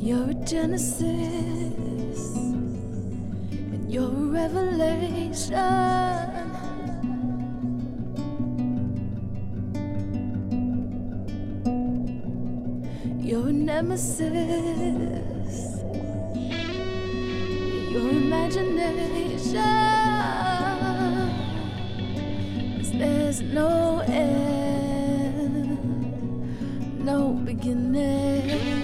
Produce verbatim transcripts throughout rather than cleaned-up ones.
You're a genesis, and you're a revelation. You're a nemesis, your imagination. 'Cause there's no end, no beginning.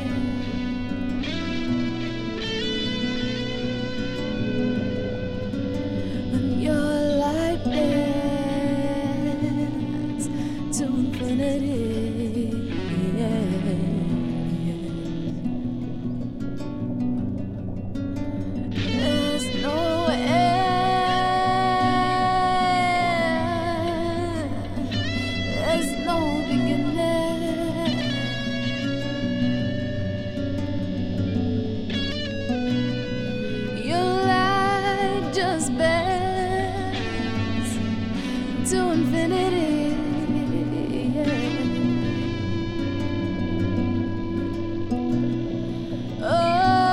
When your light bends to infinity. To infinity, yeah. Oh,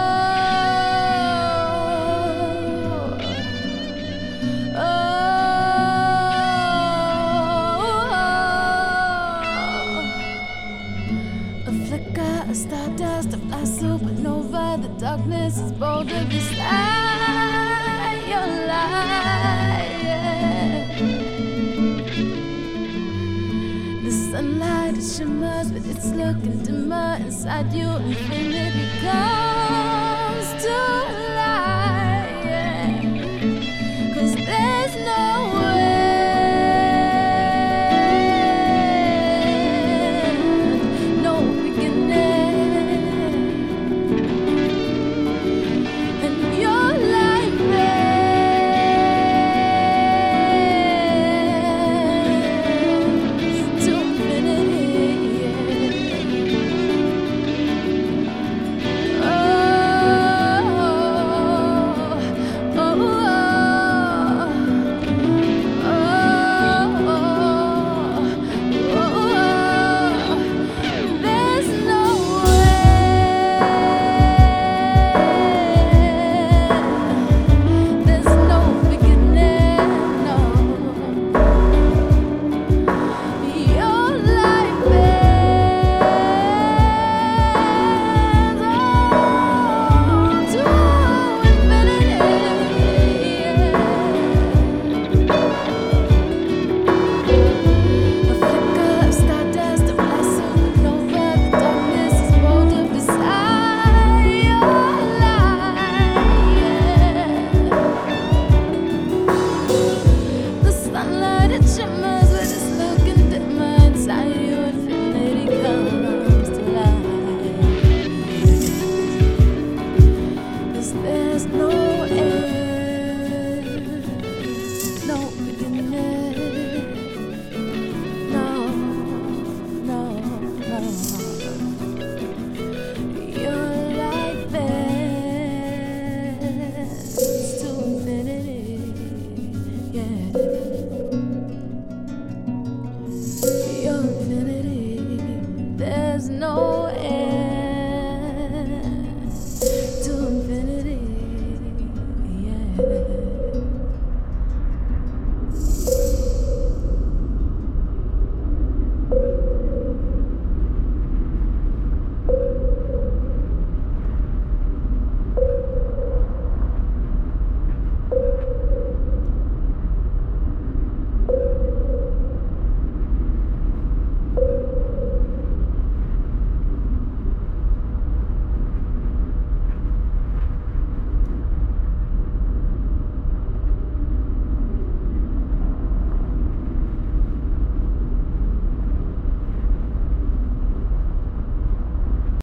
oh, a flicker, a stardust, a flash supernova. The darkness is bolder beside your light. Sunlight, it shimmers with its look and dimmer. Inside you, infinity comes to